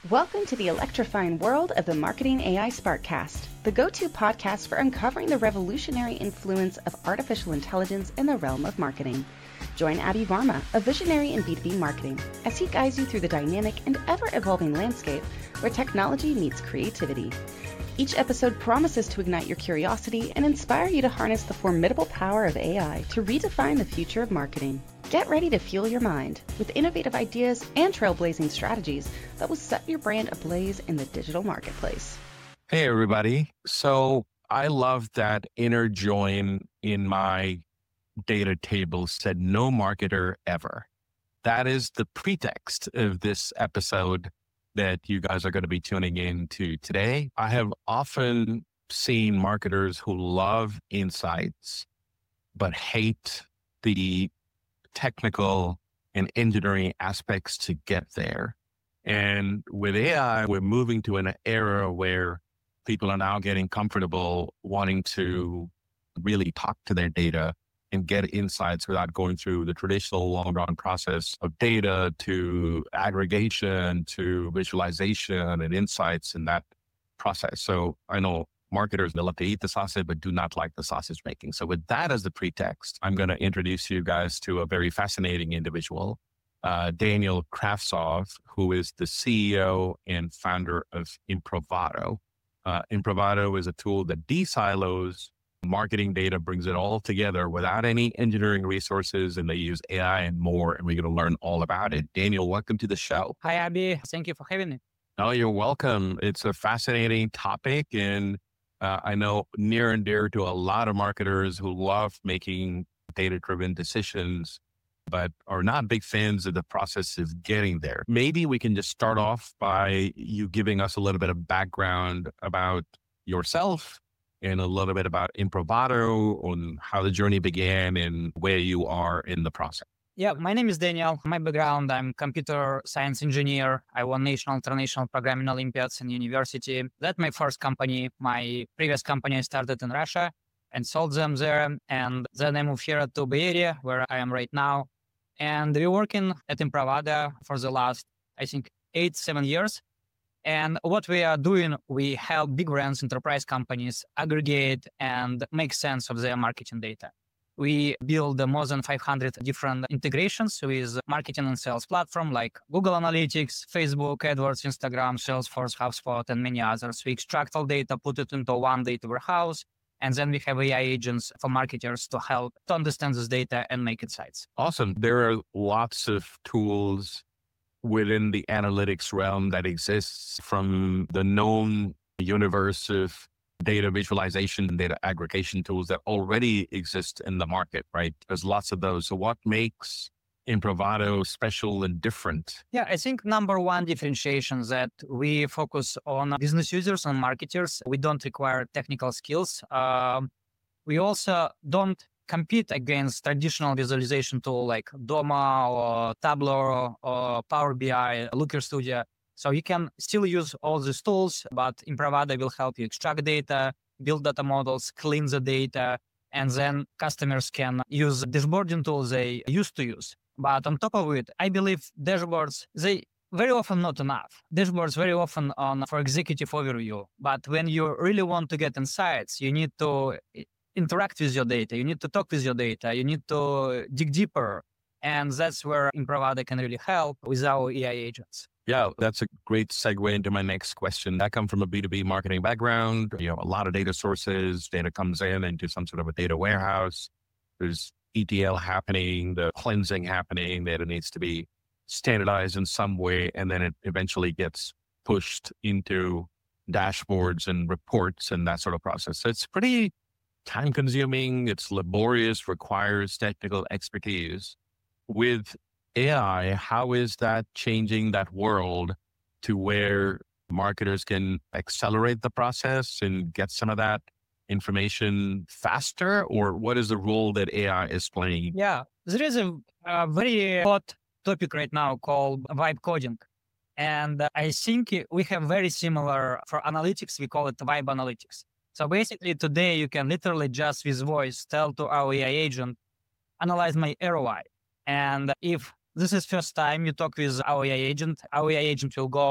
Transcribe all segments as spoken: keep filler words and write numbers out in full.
Welcome to the electrifying world of the Marketing A I Sparkcast, the go-to podcast for uncovering the revolutionary influence of artificial intelligence in the realm of marketing. Join Abhi Varma, a visionary in B two B marketing, as he guides you through the dynamic and ever-evolving landscape where technology meets creativity. Each episode promises to ignite your curiosity and inspire you to harness the formidable power of A I to redefine the future of marketing. Get ready to fuel your mind with innovative ideas and trailblazing strategies that will set your brand ablaze in the digital marketplace. Hey, everybody. So I love that inner join in my data table said no marketer ever. That is the pretext of this episode that you guys are going to be tuning in to today. I have often seen marketers who love insights, but hate the technical and engineering aspects to get there. And with A I, we're moving to an era where people are now getting comfortable wanting to really talk to their data and get insights without going through the traditional long run process of data to aggregation to visualization and insights in that process. So I know marketers, they love to eat the sausage, but do not like the sausage making. So with that as the pretext, I'm going to introduce you guys to a very fascinating individual, uh, Daniel Kravtsov, who is the C E O and founder of Improvato. Uh, Improvato is a tool that de-silos marketing data, brings it all together without any engineering resources, and they use A I and more, and we're going to learn all about it. Daniel, welcome to the show. Hi, Abhi. Thank you for having me. Oh, you're welcome. It's a fascinating topic, and uh, I know near and dear to a lot of marketers who love making data-driven decisions, but are not big fans of the process of getting there. Maybe we can just start off by you giving us a little bit of background about yourself and a little bit about Improvato, on how the journey began and where you are in the process. Yeah, my name is Daniel. My background, I'm computer science engineer. I won national, international programming Olympiads in university. That's my first company. My previous company I started in Russia and sold them there. And then I moved here to Bay Area, where I am right now. And we're working at Improvato for the last, I think, eight, seven years. And what we are doing, we help big brands, enterprise companies aggregate and make sense of their marketing data. We build more than five hundred different integrations with marketing and sales platform like Google Analytics, Facebook, AdWords, Instagram, Salesforce, HubSpot, and many others. We extract all data, put it into one data warehouse, and then we have A I agents for marketers to help to understand this data and make insights. Awesome. There are lots of tools within the analytics realm that exists, from the known universe of data visualization and data aggregation tools that already exist in the market, right? There's lots of those. So what makes Improvato special and different? Yeah, I think number one differentiation is that we focus on business users and marketers. We don't require technical skills. Um, we also don't compete against traditional visualization tool like Doma or Tableau or Power B I, Looker Studio. So you can still use all these tools, but Improvato will help you extract data, build data models, clean the data, and then customers can use dashboarding tools they used to use. But on top of it, I believe dashboards, they very often not enough. Dashboards very often on for executive overview. But when you really want to get insights, you need to interact with your data. You need to talk with your data. You need to dig deeper. And that's where Improvato can really help with our A I agents. Yeah, that's a great segue into my next question. I come from a B two B marketing background. You know, a lot of data sources, data comes in into some sort of a data warehouse. There's E T L happening, the cleansing happening, data needs to be standardized in some way, and then it eventually gets pushed into dashboards and reports and that sort of process. So it's pretty time consuming, it's laborious, requires technical expertise. With A I, how is that changing that world to where marketers can accelerate the process and get some of that information faster? Or what is the role that A I is playing? Yeah, there is a, a very hot topic right now called vibe coding. And I think we have very similar for analytics, we call it vibe analytics. So basically today you can literally just with voice tell to our A I agent, analyze my R O I. And if this is first time you talk with our A I agent, our A I agent will go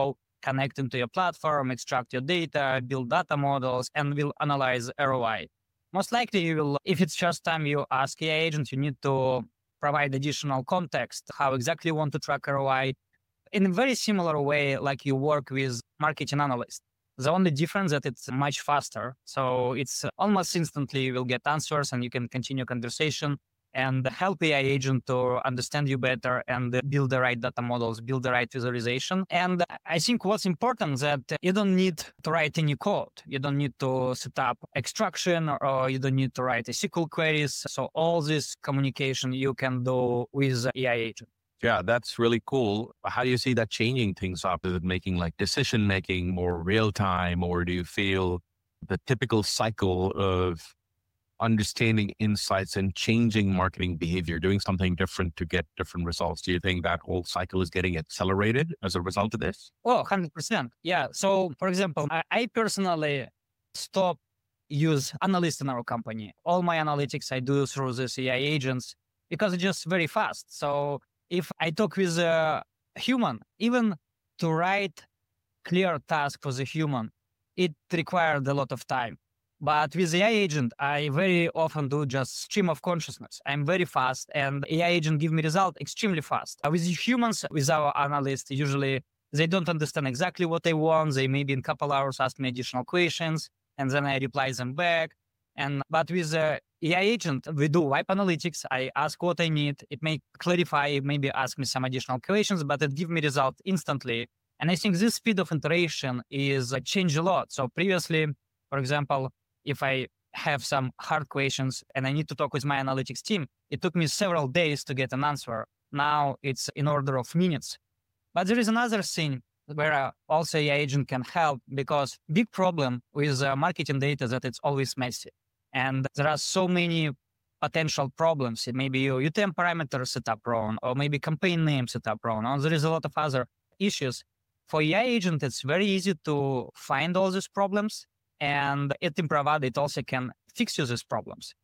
connect into your platform, extract your data, build data models, and will analyze R O I. Most likely you will, if it's first time you ask A I agent, you need to provide additional context, how exactly you want to track R O I in a very similar way, like you work with marketing analysts. The only difference that it's much faster. So it's almost instantly you will get answers and you can continue conversation and help A I agent to understand you better and build the right data models, build the right visualization. And I think what's important is that you don't need to write any code. You don't need to set up extraction or you don't need to write a S Q L queries. So all this communication you can do with A I agent. Yeah, that's really cool. How do you see that changing things up? Is it making like decision making more real time, or do you feel the typical cycle of understanding insights and changing marketing behavior, doing something different to get different results? Do you think that whole cycle is getting accelerated as a result of this? Oh, one hundred percent. Yeah. So for example, I, I personally stop use analysts in our company. All my analytics I do through this A I agents because it's just very fast. So if I talk with a human, even to write clear task for the human, it required a lot of time. But with A I agent, I very often do just stream of consciousness. I'm very fast and A I agent give me result extremely fast. With humans, with our analysts, usually they don't understand exactly what they want. They maybe in a couple hours ask me additional questions and then I reply them back. And but with the A I agent, we do wipe analytics. I ask what I need. It may clarify, maybe ask me some additional questions, but it give me result instantly. And I think this speed of iteration is uh, changed a lot. So previously, for example, if I have some hard questions and I need to talk with my analytics team, it took me several days to get an answer. Now it's in order of minutes. But there is another thing where uh, also A I agent can help, because big problem with uh, marketing data is that it's always messy. And there are so many potential problems. It may be your U T M parameter set up wrong, or maybe campaign name set up wrong. Or there is a lot of other issues. For A I agent, it's very easy to find all these problems. And at Improvad, it also can fix you these problems.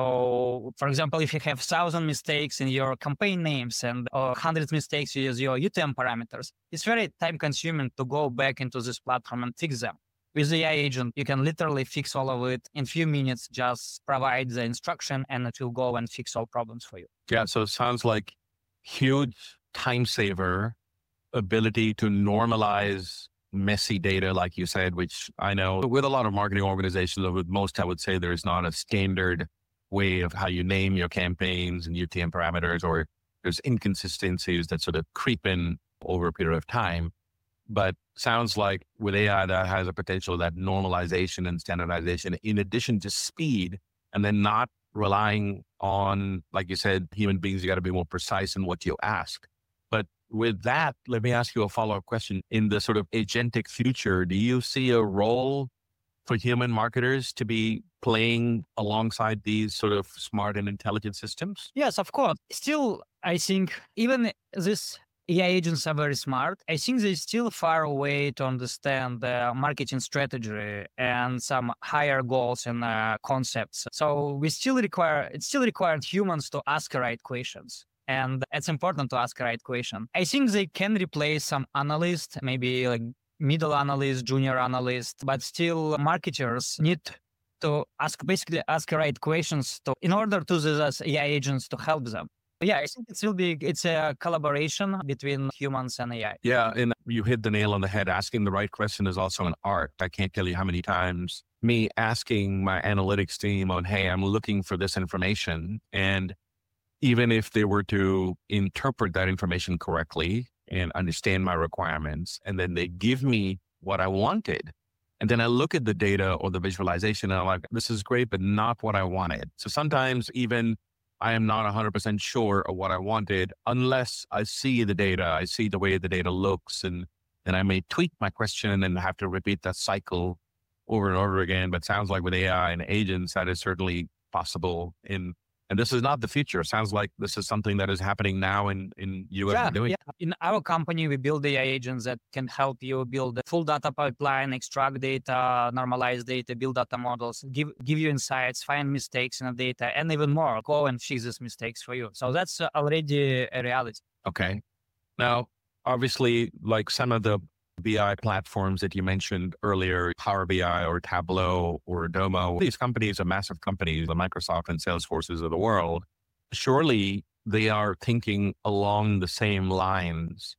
So, for example, if you have thousand mistakes in your campaign names and uh, hundred mistakes with your U T M parameters, it's very time consuming to go back into this platform and fix them. With the A I agent, you can literally fix all of it in a few minutes, just provide the instruction and it will go and fix all problems for you. Yeah, so it sounds like huge time saver, ability to normalize messy data, like you said, which I know with a lot of marketing organizations, with most, I would say there is not a standard way of how you name your campaigns and U T M parameters, or there's inconsistencies that sort of creep in over a period of time. But sounds like with A I, that has a potential, that normalization and standardization, in addition to speed, and then not relying on, like you said, human beings, you got to be more precise in what you ask. But with that, let me ask you a follow-up question. In the sort of agentic future, do you see a role for human marketers to be playing alongside these sort of smart and intelligent systems? Yes, of course. Still, I think even this A I agents are very smart. I think they're still far away to understand the marketing strategy and some higher goals and uh, concepts. So we still require, it still required humans to ask the right questions. And it's important to ask the right question. I think they can replace some analysts, maybe like middle analysts, junior analysts, but still marketers need to ask, basically ask the right questions to, in order to these A I agents to help them. Yeah, I think it will be, it's a collaboration between humans and A I. Yeah, and you hit the nail on the head. Asking the right question is also an art. I can't tell you how many times me asking my analytics team on, hey, I'm looking for this information. And even if they were to interpret that information correctly and understand my requirements, and then they give me what I wanted, and then I look at the data or the visualization and I'm like, this is great, but not what I wanted. So sometimes even I am not one hundred percent sure of what I wanted unless I see the data, I see the way the data looks, and then I may tweak my question and then have to repeat that cycle over and over again. But sounds like with A I and agents, that is certainly possible. In and this is not the future. It sounds like this is something that is happening now in, in you yeah, are doing. Yeah. In our company, we build A I agents that can help you build a full data pipeline, extract data, normalize data, build data models, give give you insights, find mistakes in the data, and even more, go and fix these mistakes for you. So that's already a reality. Okay. Now, obviously, like some of the B I platforms that you mentioned earlier, Power B I or Tableau or Domo, these companies are massive companies, the Microsoft and Salesforces of the world. Surely they are thinking along the same lines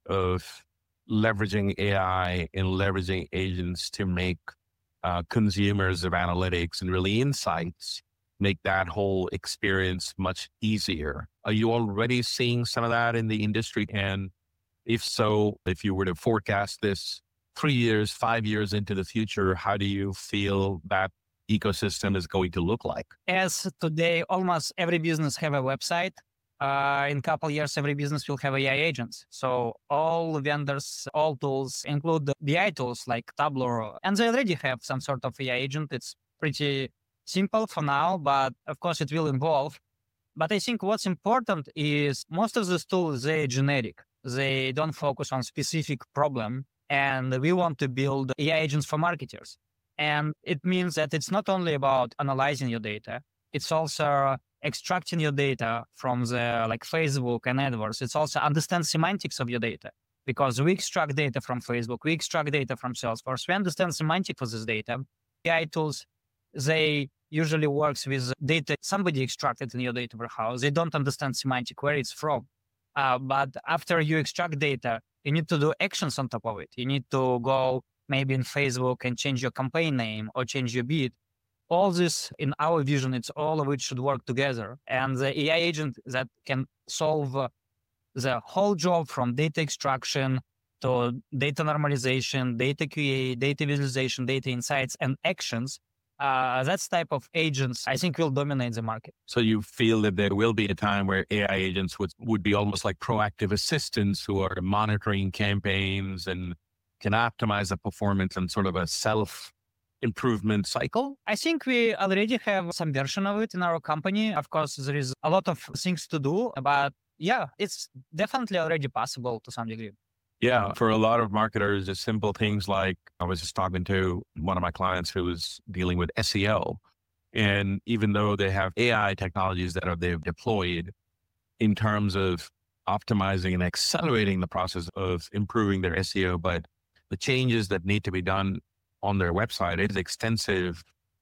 of leveraging A I and leveraging agents to make uh, consumers of analytics and really insights, make that whole experience much easier. Are you already seeing some of that in the industry? And if so, if you were to forecast this three years, five years into the future, how do you feel that ecosystem is going to look like? As today, almost every business have a website. Uh, in a couple of years, every business will have A I agents. So all vendors, all tools include B I tools like Tableau, and they already have some sort of A I agent. It's pretty simple for now, but of course it will evolve. But I think what's important is most of these tools, they're generic. They don't focus on specific problem. And we want to build A I agents for marketers. And it means that it's not only about analyzing your data, it's also extracting your data from the like Facebook and AdWords. It's also understand semantics of your data, because we extract data from Facebook, we extract data from Salesforce, we understand semantic for this data. A I tools, they usually works with data somebody extracted in your data warehouse. They don't understand semantic where it's from. Uh, but after you extract data, you need to do actions on top of it. You need to go maybe in Facebook and change your campaign name or change your bid. All this, in our vision, it's all of it should work together. And the A I agent that can solve uh, the whole job from data extraction to data normalization, data Q A, data visualization, data insights, and actions, uh, that type of agents, I think, will dominate the market. So you feel that there will be a time where A I agents would, would be almost like proactive assistants who are monitoring campaigns and can optimize the performance and sort of a self improvement cycle? I think we already have some version of it in our company. Of course, there is a lot of things to do, but yeah, it's definitely already possible to some degree. Yeah. For a lot of marketers, it's simple things like I was just talking to one of my clients who was dealing with S E O. And even though they have A I technologies that are they've deployed in terms of optimizing and accelerating the process of improving their S E O, but the changes that need to be done on their website is extensive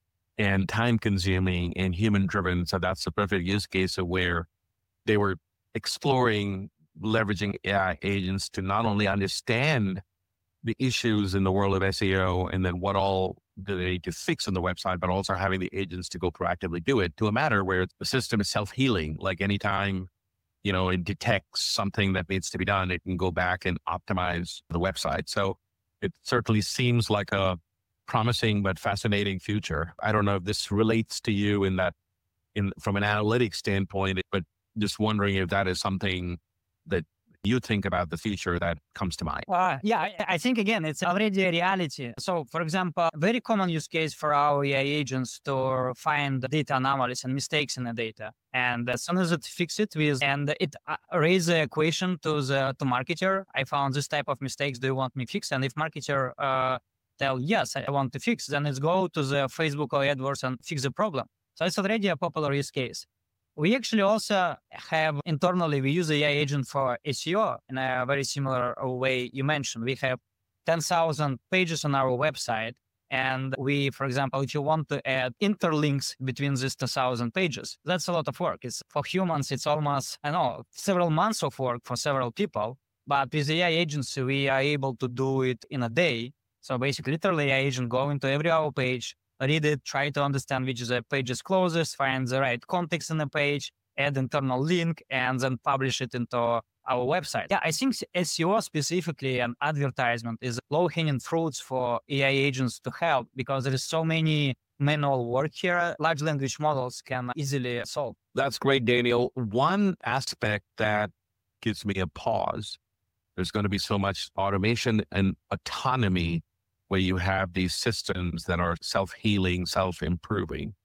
and time consuming and human driven. So that's the perfect use case of where they were exploring leveraging A I agents to not only understand the issues in the world of S E O and then what all do they need to fix on the website, but also having the agents to go proactively do it to a matter where the system is self-healing. Like anytime, you know, it detects something that needs to be done, it can go back and optimize the website. So it certainly seems like a promising but fascinating future. I don't know if this relates to you in that, in from an analytics standpoint, but just wondering if that is something that you think about the future that comes to mind. Uh, yeah, I, I think, again, it's already a reality. So, for example, very common use case for our A I agents to find data anomalies and mistakes in the data. And as soon as it fix it with, and it uh, raise the equation to the to marketer, I found this type of mistakes, do you want me fix? And if marketer uh, tell, yes, I want to fix, then it's go to the Facebook or AdWords and fix the problem. So it's already a popular use case. We actually also have internally, we use A I agent for S E O in a very similar way you mentioned. We have ten thousand pages on our website. And we, for example, if you want to add interlinks between these ten thousand pages, that's a lot of work. It's for humans, it's almost, I know, several months of work for several people. But with A I agents, we are able to do it in a day. So basically, literally, A I agent go into every our page, read it, try to understand which the page is closest, find the right context in the page, add internal link, and then publish it into our website. Yeah, I think S E O specifically and advertisement is low-hanging fruits for A I agents to help because there is so many manual work here. Large language models can easily solve. That's great, Daniel. One aspect that gives me a pause, there's going to be so much automation and autonomy where you have these systems that are self-healing, self-improving.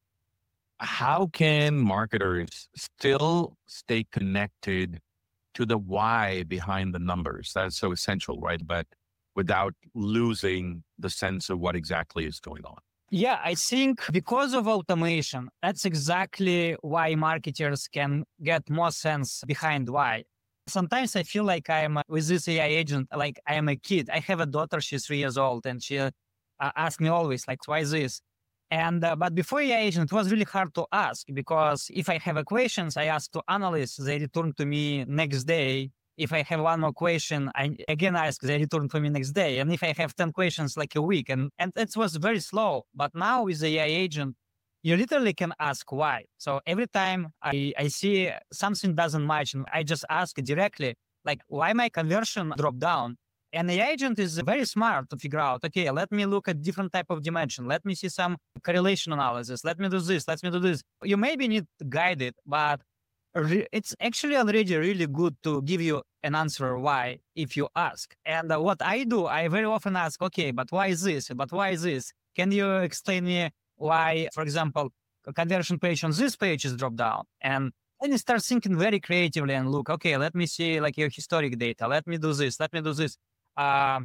How can marketers still stay connected to the why behind the numbers? That's so essential, right? But without losing the sense of what exactly is going on. Yeah, I think because of automation, that's exactly why marketers can get more sense behind why. sometimes I feel like I'm uh, with this A I agent, like I am a kid. I have a daughter, she's three years old, and she uh, asks me always, like, why this? And, uh, but before A I agent, it was really hard to ask because if I have a questions, I ask to analysts, they return to me next day. If I have one more question, I again ask, they return to me next day. And if I have ten questions, like a week, and, and it was very slow. But now with the A I agent, you literally can ask why. So every time I, I see something doesn't match, and I just ask directly, like, why my conversion dropped down? And the agent is very smart to figure out, okay, let me look at different type of dimension. Let me see some correlation analysis. Let me do this. Let me do this. You maybe need to guide it, but re- it's actually already really good to give you an answer why if you ask. And uh, what I do, I very often ask, okay, but why is this? But why is this? Can you explain me why, for example, a conversion page on this page is dropped down? And then you start thinking very creatively and look, okay, let me see like your historic data. Let me do this. Let me do this. Um,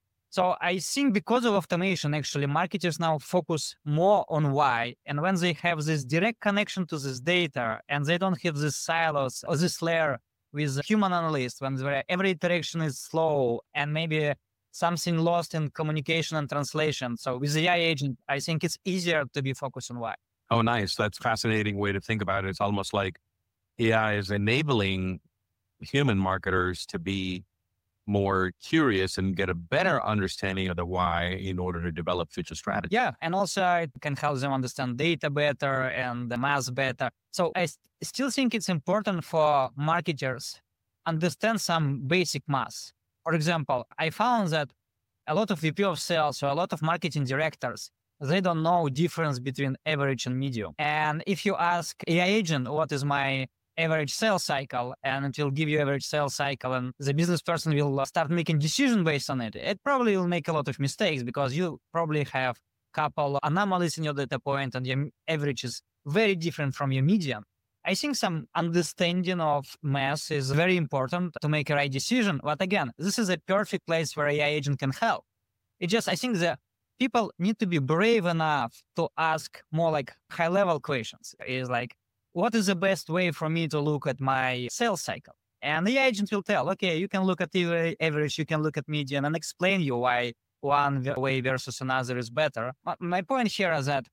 so I think because of automation, actually, marketers now focus more on why. And when they have this direct connection to this data and they don't have this silos or this layer with human analysts, when every interaction is slow and maybe something lost in communication and translation. So with the A I agent, I think it's easier to be focused on why. Oh, nice. That's a fascinating way to think about it. It's almost like A I is enabling human marketers to be more curious and get a better understanding of the why in order to develop future strategy. Yeah. And also it can help them understand data better and the math better. So I st- still think it's important for marketers understand some basic math. For example, I found that a lot of V P of sales or a lot of marketing directors, they don't know difference between average and medium. And if you ask A I agent, what is my average sales cycle, and it will give you average sales cycle, and the business person will start making decision based on it, it probably will make a lot of mistakes because you probably have a couple anomalies in your data point and your average is very different from your median. I think some understanding of math is very important to make a right decision. But again, this is a perfect place where A I agent can help. It just, I think that people need to be brave enough to ask more like high level questions. Is like, what is the best way for me to look at my sales cycle? And the agent will tell, okay, you can look at the average, you can look at median and explain you why one way versus another is better. My point here is that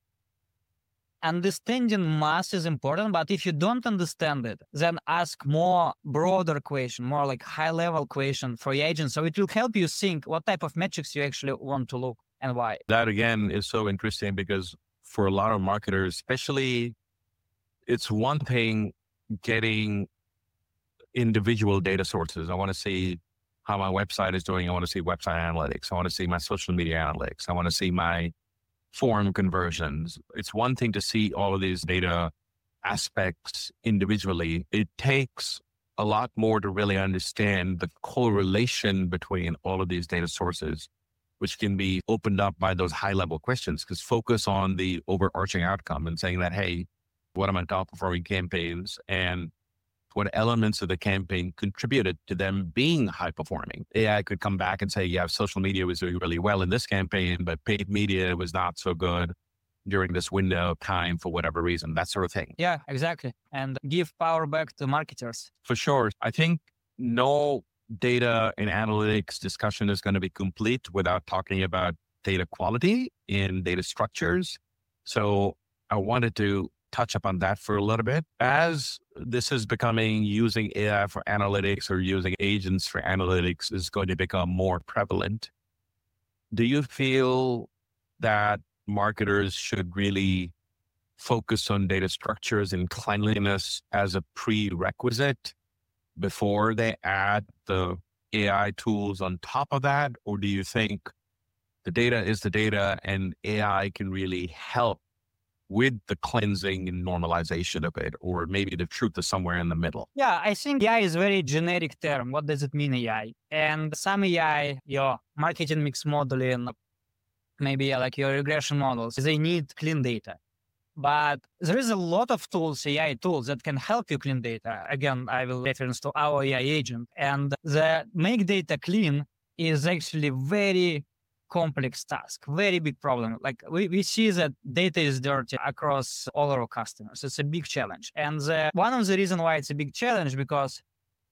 understanding math is important, but if you don't understand it, then ask more broader question, more like high level question for your agent. So it will help you think what type of metrics you actually want to look and why. That again is so interesting because for a lot of marketers, especially, it's one thing getting individual data sources. I want to see how my website is doing. I want to see website analytics. I want to see my social media analytics. I want to see my form conversions. It's one thing to see all of these data aspects individually. It takes a lot more to really understand the correlation between all of these data sources, which can be opened up by those high level questions, because focus on the overarching outcome and saying that, hey, what are my top performing campaigns and what elements of the campaign contributed to them being high performing. A I could come back and say, yeah, social media was doing really well in this campaign, but paid media was not so good during this window of time for whatever reason, that sort of thing. Yeah, exactly. And give power back to marketers. For sure. I think no data and analytics discussion is going to be complete without talking about data quality in data structures. So I wanted to touch upon that for a little bit. As this is becoming, using A I for analytics or using agents for analytics is going to become more prevalent, do you feel that marketers should really focus on data structures and cleanliness as a prerequisite before they add the A I tools on top of that? Or do you think the data is the data and A I can really help with the cleansing and normalization of it, or maybe the truth is somewhere in the middle? Yeah, I think A I is a very generic term. What does it mean, A I? And some A I, your marketing mix modeling, maybe like your regression models, they need clean data. But there is a lot of tools, A I tools, that can help you clean data. Again, I will reference to our A I agent. And the make data clean is actually very complex task, very big problem. Like we, we see that data is dirty across all our customers. It's a big challenge. And the, one of the reasons why it's a big challenge, because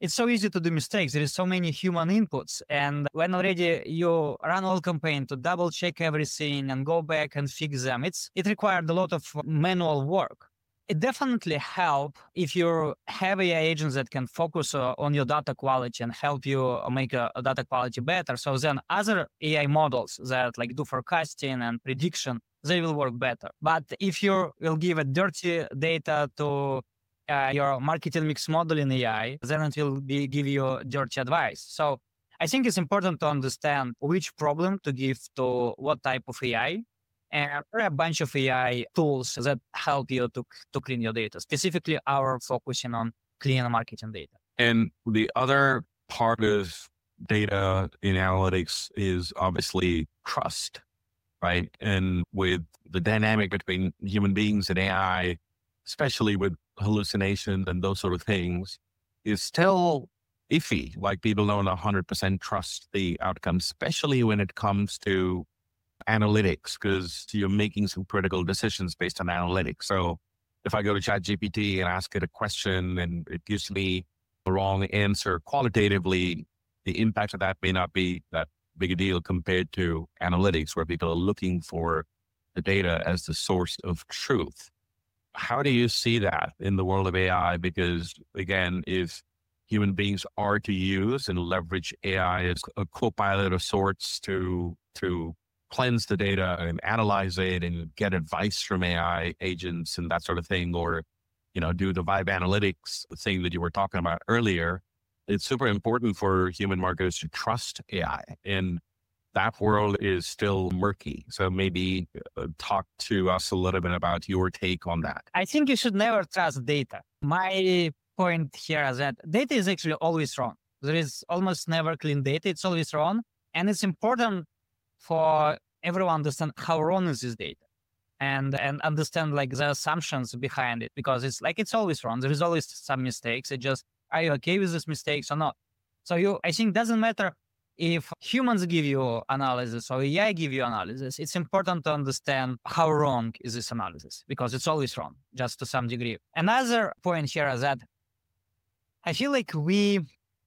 it's so easy to do mistakes. There is so many human inputs. And when already you run all campaign to double check everything and go back and fix them, it's it required a lot of manual work. It definitely help if you have A I agents that can focus uh, on your data quality and help you make a, a data quality better. So then other A I models that like do forecasting and prediction, they will work better. But if you will give a dirty data to uh, your marketing mix model in A I, then it will be give you dirty advice. So I think it's important to understand which problem to give to what type of A I. And there are a bunch of A I tools that help you to, to clean your data. Specifically, our focusing on clean marketing data. And the other part of data in analytics is obviously trust, right? And with the dynamic between human beings and A I, especially with hallucinations and those sort of things, is still iffy. Like people don't one hundred percent trust the outcome, especially when it comes to analytics, because you're making some critical decisions based on analytics. So if I go to ChatGPT and ask it a question and it gives me the wrong answer qualitatively, the impact of that may not be that big a deal compared to analytics, where people are looking for the data as the source of truth. How do you see that in the world of A I? Because again, if human beings are to use and leverage A I as a co-pilot of sorts to, to cleanse the data and analyze it and get advice from A I agents and that sort of thing, or, you know, do the vibe analytics thing that you were talking about earlier, it's super important for human marketers to trust A I. And that world is still murky. So maybe uh, talk to us a little bit about your take on that. I think you should never trust data. My point here is that data is actually always wrong. There is almost never clean data. It's always wrong. And it's important for everyone understand how wrong is this data and, and understand like the assumptions behind it, because it's like, it's always wrong. There is always some mistakes. It just, are you okay with these mistakes or not? So you, I think doesn't matter if humans give you analysis or A I give you analysis, it's important to understand how wrong is this analysis, because it's always wrong, just to some degree. Another point here is that I feel like we,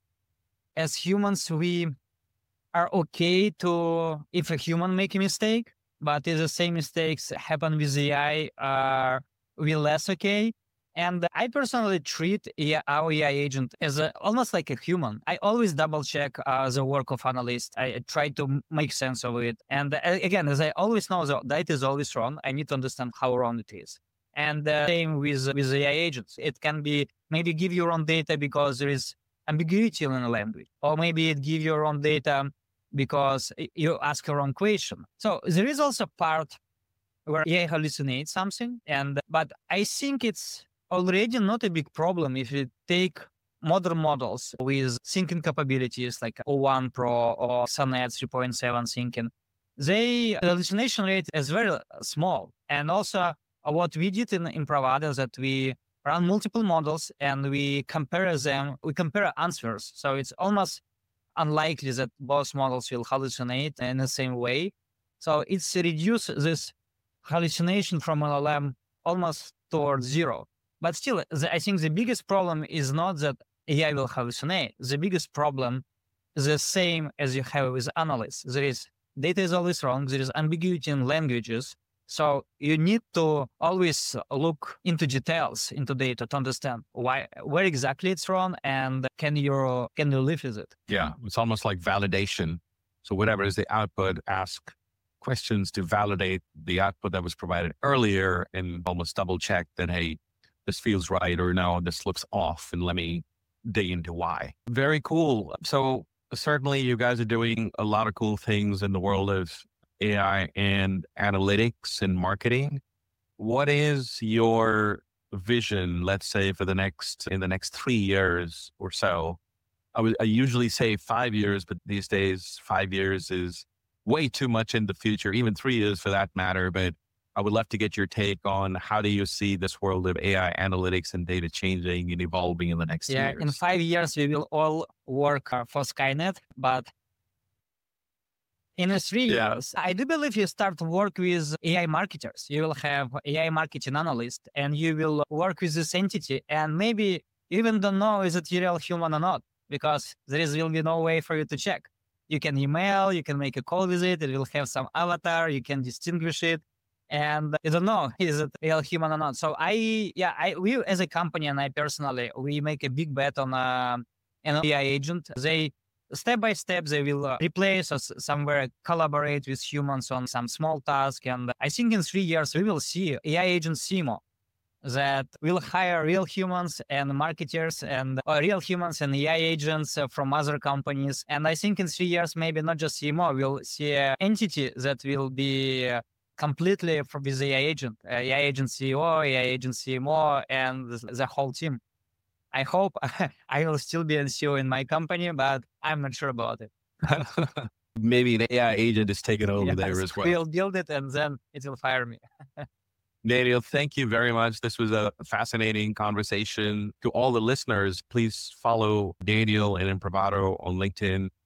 as humans, we are okay to, if a human make a mistake, but if the same mistakes happen with A I, are we less okay? And I personally treat our A I agent as a, almost like a human. I always double check uh, the work of analyst. I try to make sense of it. And uh, again, as I always know, the data is always wrong. I need to understand how wrong it is. And uh, same with, with A I agents. It can be maybe give you wrong data because there is ambiguity in the language, or maybe it give you wrong data because you ask a wrong question. So there is also part where A I hallucinates something. And but I think it's already not a big problem if you take modern models with thinking capabilities like O one Pro or Sonnet three point seven thinking. They, the hallucination rate is very small. And also what we did in, in Bravado is that we run multiple models and we compare them, we compare answers. So it's almost unlikely that both models will hallucinate in the same way. So it's reduced this hallucination from L L M almost towards zero. But still, the, I think the biggest problem is not that A I will hallucinate. The biggest problem is the same as you have with analysts. There is data is always wrong. There is ambiguity in languages. So you need to always look into details into data to understand why, where exactly it's wrong, and can you can you live with it? Yeah, it's almost like validation. So whatever is the output, ask questions to validate the output that was provided earlier, and almost double check that, hey, this feels right, or no, this looks off, and let me dig into why. Very cool. So certainly you guys are doing a lot of cool things in the world of A I and analytics and marketing. What is your vision, let's say, for the next, in the next three years or so? I would I usually say five years, but these days, five years is way too much in the future, even three years for that matter. But I would love to get your take on how do you see this world of A I analytics and data changing and evolving in the next yeah, years? In five years, we will all work uh, for Skynet, but in a three Yeah. years, I do believe you start to work with A I marketers. You will have A I marketing analyst, and you will work with this entity, and maybe even don't know is it real human or not, because there is will be no way for you to check. You can email, you can make a call with it, it will have some avatar, you can distinguish it. And you don't know, is it real human or not? So I, yeah, I, we as a company and I personally, we make a big bet on uh, an A I agent. They, step by step, they will uh, replace us somewhere, collaborate with humans on some small task. And I think in three years, we will see A I agent C M O that will hire real humans and marketers and uh, real humans and A I agents uh, from other companies. And I think in three years, maybe not just C M O, we'll see an entity that will be uh, completely for with A I agent, uh, A I agent C E O, A I agent C M O, and the, the whole team. I hope I will still be a C E O in my company, but I'm not sure about it. Maybe an A I agent is taking over yes, there as well. We'll build it and then it will fire me. Daniel, thank you very much. This was a fascinating conversation. To all the listeners, please follow Daniel and Imprivato on LinkedIn.